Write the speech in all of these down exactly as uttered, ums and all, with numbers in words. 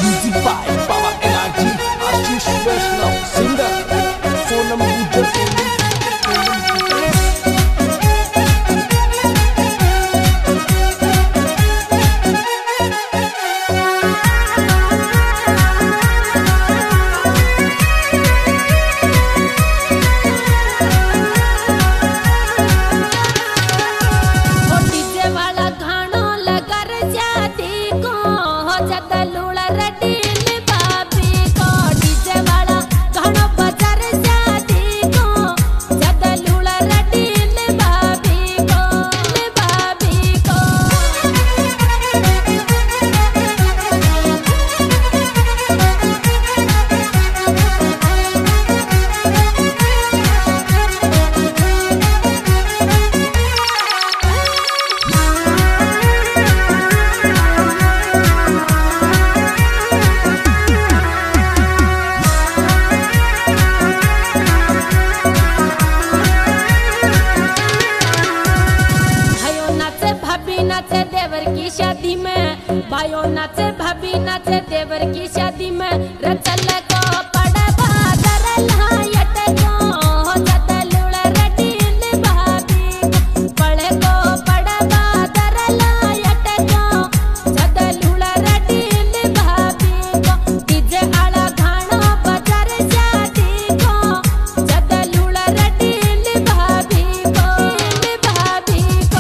Music by Baba Energy, Ashish Vaishnav, singer Sonam Gujjar. की शादी में भाइयों नाचे भाभी नाचे देवर की शादी में रचल को पड़ा बादर लायट को जद लुड़ा रटील भाभी पड़े को पड़ा बादर लायट को जद लुड़ा रटील भाभी को डीजे आला गाना बजार शादी को जद लुड़ा रटील भाभी को भाभी को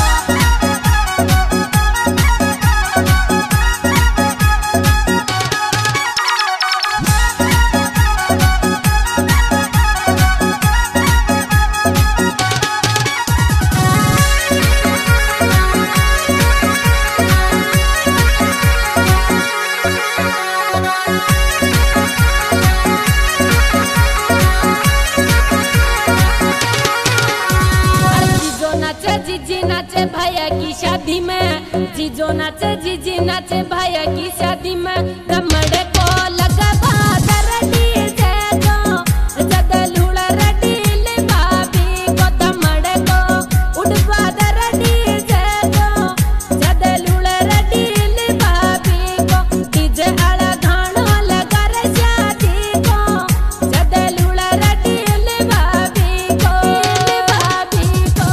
जीजी नाचे भैया की शादी में जीजो नाचे जीजी नाचे भैया की शादी में कमरे को लगा बादर डीजे को जद लुड़ा रटील भाभी को कमरे को उड़ बादर डीजे को जद लुड़ा रटील भाभी को डीजे आला गाना लगा रे शादी को जद लुड़ा रटील भाभी को भाभी को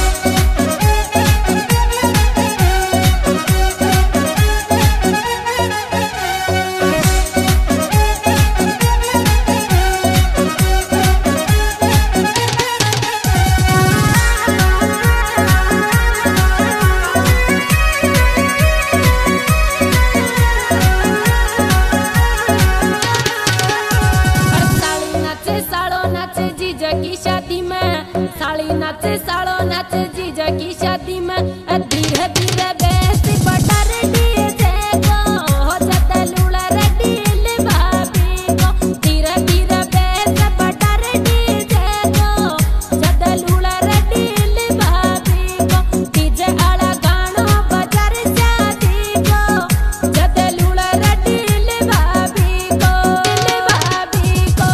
जीजा की शादी में साड़ी नाचे साड़ो नाचे जीजा की शादी में धीरे धीरे बेसी बटर डीजे को हो जाता लूड़ा रटील भाभी को धीरे धीरे बेस बटर डीजे को जाता लूड़ा रटील भाभी को डीजे आला गाना बजार शादी को जाता लूड़ा रटील भाभी को भाभी को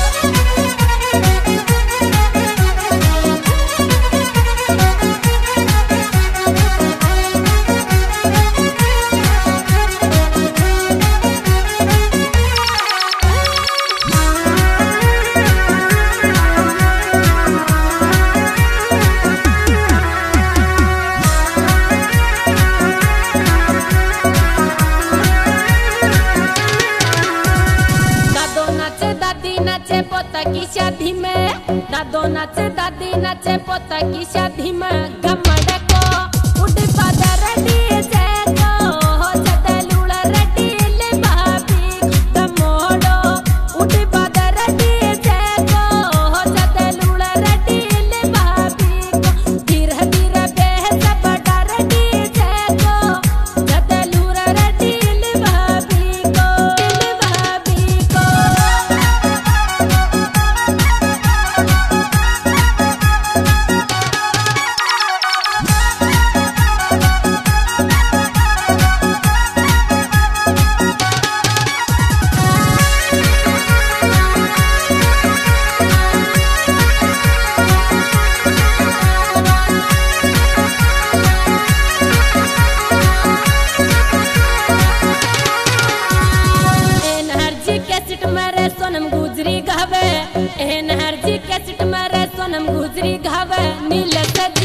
नाचे पोता की शादी में दादो नाचे दादी नाचे पोता की शादी में घमड़ को उड़ बादर डीजे को हो जाता लूड़ा रटील भाभी दमोड़ो उड़ बादर डीजे को हो जाता लूड़ा रटील भाभी को धीरे धीरे बेस बटर डीजे को जाता लूड़ा रटील भाभी को भाभी को गुजरी घावे नील से